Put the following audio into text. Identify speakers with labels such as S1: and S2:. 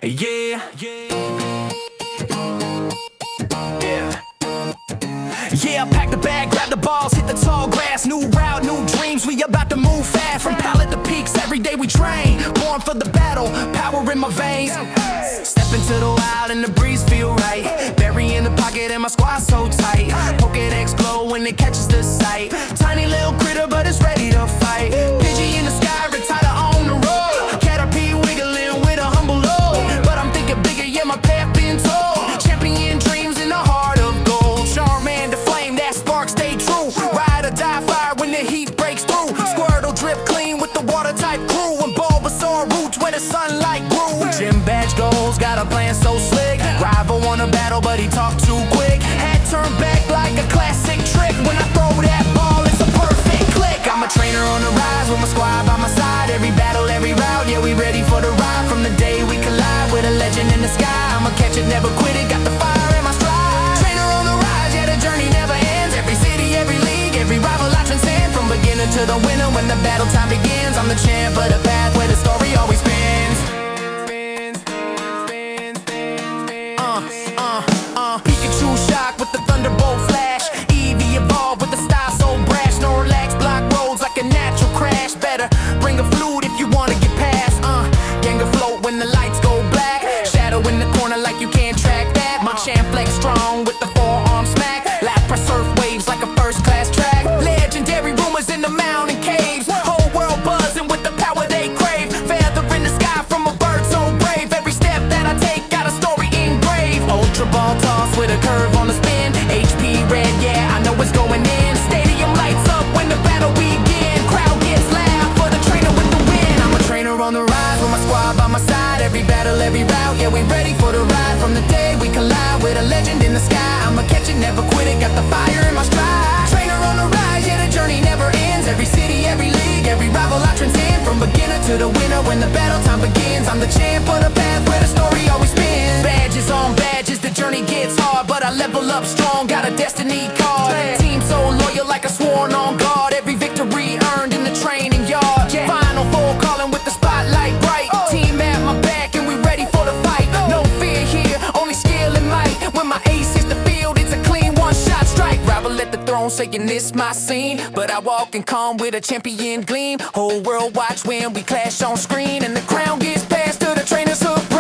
S1: Yeah, yeah, pack the bag, grab the balls, hit the tall grass. New route, new dreams, we about to move fast. From pallet to peaks, every day we train. Born for the battle, power in my veins. Step into the wild and the breeze feel right. Berry in the pocket and my squad so tight. Pokedex glow when it catches the sight. Tiny little critter but it's ready to fight. Pidgey in the sky, retired on the road. Caterpie wiggling with a humble load. But I'm thinking bigger, yeah, my path been told. Champion dreams in the heart of gold. Charmander flame, that spark stay true. Ride or die fire when the heat breaks through. Squirtle drip clean with the water type crew. And Bulbasaur roots where the sunlight grew. Gym badge goals, got a plan so slick. Rival won a battle but he talked too quick. Had turned back like a classic trick. When I throw that ball it's a perfect click. I'm a trainer on the rise with my squad by my side. Every battle, every route, yeah, we ready for the ride. From the day we collide with a legend in the sky. I'ma catch it, never quit it, got the fire in my stride. Trainer on the rise, yeah, the journey never ends. Every city, every league, every rival I transcend. From beginner to the winner when the battle time begins. I'm the champ of the path where the story always spins. Pikachu shock with the thunderbolt flash. Eevee evolved with the style so brash. Snorlax block roads like a natural crash. Better bring a flute if you wanna get past. Gengar float when the lights go black. Shadow in the corner like you can't track that. My champ flex strong with the forearm smack. Lapras surf waves like a first class track. Legendary rumors in the mountain caves. Whole world buzzing with the power they crave. Feather in the sky from a bird so brave. Every step that I take got a story engraved. Ultra ball toss with a curve on the spin. HP red, yeah, I know it's going in. Stadium lights up when the battle begin. Crowd gets loud for the trainer with the win. I'm a trainer on the rise with my squad by my side. Every battle, every route, yeah, we ready for the ride. From the day we collide with a legend in the sky. I'ma catch it, never quit it, got the fire in my stride. Trainer on the rise, yeah, the journey never ends. Every city, every league, every rival I transcend. From beginner to the winner when the battle time begins. I'm the champ of the path where the story always spins. Badges on badges, the journey gets hard, but I level up strong, got a destiny card. Team so loyal like a sworn on guard. Every victory earned in the training yard. Final four calling with the spotlight bright. Team at my back and we ready for the fight. No fear here, only skill and might. When my ace hits the field, it's a clean one-shot strike. Rival at the throne saying this my scene, but I walk in calm with a champion gleam. Whole world watch when we clash on screen, and the crown gets passed to the trainers who